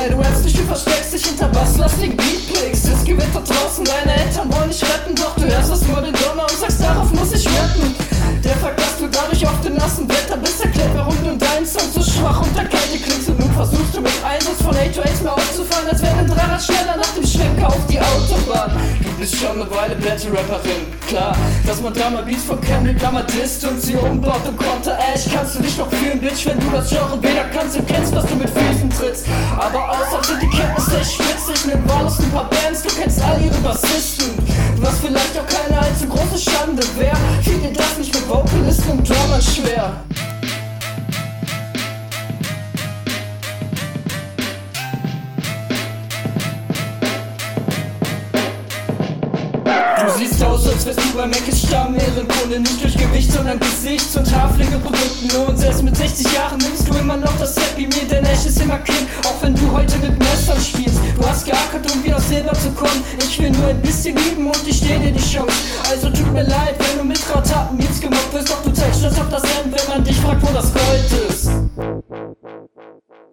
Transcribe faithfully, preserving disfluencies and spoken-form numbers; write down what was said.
Ey, du rappst nicht, du versteckst dich hinter basslastigen Beatpicks. Es gewittert draußen, deine Eltern wollen dich retten, doch du hörst das nur den Donner und sagst, darauf muss ich rappen. Der Fakt, dass du dadurch auf den nassen Blätter bist, erklärt, warum du in deinen Song so schwach unter Kälte klingst. Und nun versuchst du mit Einsatz von acht acht mehr aufzufallen, als wäre ein Dreirad schneller nach dem Schwenker auf die Autobahn. Du bist schon eine Weile Battle-Rapperin, klar, dass man da mal Beats von Kendrick Lamar disst und sie umbaut und Konter. Ey, ich kannst du dich noch fühlen, Bitch, wenn du das Genre weder kannst und kennst, was du mit Füßen trittst. Aber außer sind die Kenntnisse echt spitzig, nimm wahl aus ein paar Bands, du kennst all ihre Bassisten. Du hast vielleicht auch keine allzu große Schande, wer fiel dir das nicht mit Vocalisten und Drummern schwer? Du siehst aus, als wärst du bei Meckes Stammehrenkunde, nicht durch Gewicht, sondern Gesichts- und Haarpflegeprodukten. Und selbst mit sechzig Jahren nimmst du immer noch das Happy Meal, denn Ash ist immer clean, auch wenn du heute mit Messern spielst. Du hast geackert, um wieder aus Silber zu kommen. Ich will nur ein bisschen lieben und ich steh dir die Chance. Also tut mir leid, wenn du mit Grautarten Beats gemobbt wirst, doch du zeigst stolz auf das Hemd, wenn man dich fragt, wo das Gold ist.